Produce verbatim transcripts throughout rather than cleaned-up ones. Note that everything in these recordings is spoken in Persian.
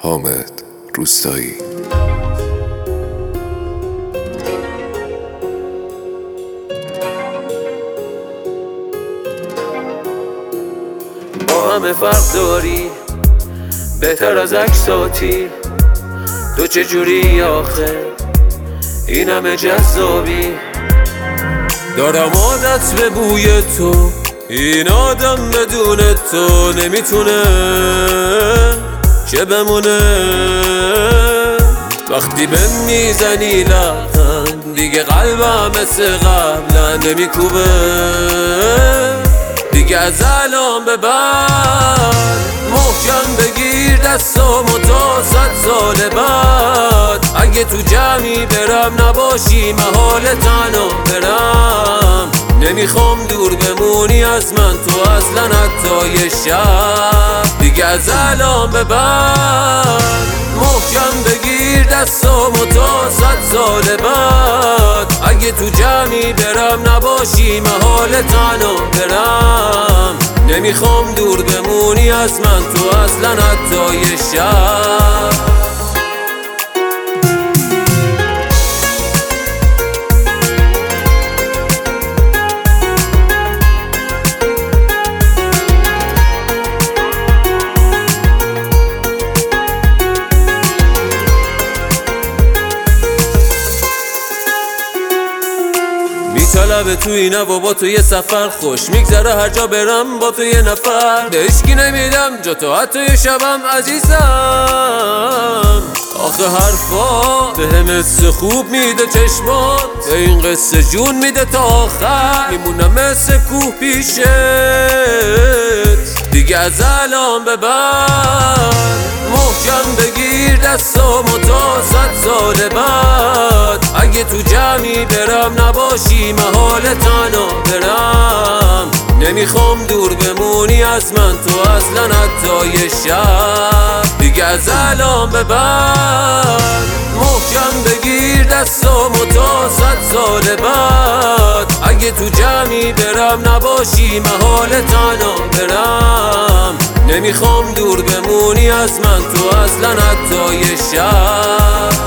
حامد روستایی. با همه فرق داری بهتر از عکساتی، تو چجوری آخه این همه جذابی؟ دارم عادت به بوی تو، این آدم بدون تو نمیتونه چه بمونه. وقتی به میزنی لبخند دیگه قلبم مثل قبلا نمیکوبه، دیگه از الان به بعد محکم بگیر دستامو تا صد سال بعد. اگه تو جمعی برم نباشی محال تنها برم، نمیخوام دور بمونی از من تو اصلا حتی یه شب. دیگه از الان به بعد محکم بگیر دستامو تا صد سال بعد. اگه تو جمعی برم نباشی محال تنها برم، نمیخوام دور بمونی از من تو اصلا حتی یه شب. میطلبه تو اینه و با تو یه سفر خوش میگذره، هر جا برم با تو یه نفر. به اشکی نمیدم جا تو حتی یه شبم عزیزم. آخه حرفا به هم مثل خوب میده چشمات، به این قصه جون میده تا آخر. میمونم مثل کوه پیشت دیگه از الان به بعد محکم بگیر دستامو تا صد سال بعد. اگه تو جمعی برم نباشی محال تنها برم، نمیخوام دور بمونی از من تو اصلا حتی یه شب. دیگه از الان به بعد محکم بگیر دستامو تا صد سال بعد. اگه تو جمعی برم نباشی محال تنها برم، نمیخوام دور بمونی از من تو اصلا حتی یه شب.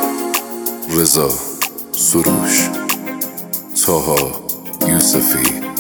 رضا سروش، طاها یوسفی.